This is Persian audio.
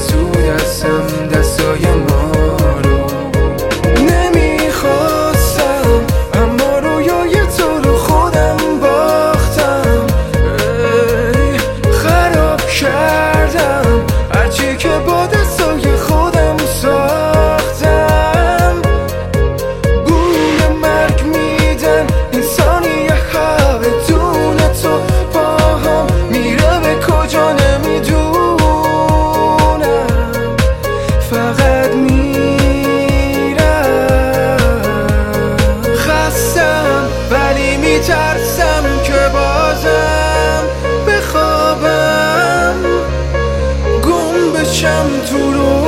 تو دستم دستای ما رو نمیخواستم، اما رویای تو رو خودم باختم. خراب کردم هرچی که با دستای خودم ساختم. بوی مرگ میدن انسانی ها بدون تو، باهم میره به کجا نمیدونم، فقط میرم. خستم ولی میترسم که بازم بخوابم، گم بشم تو رو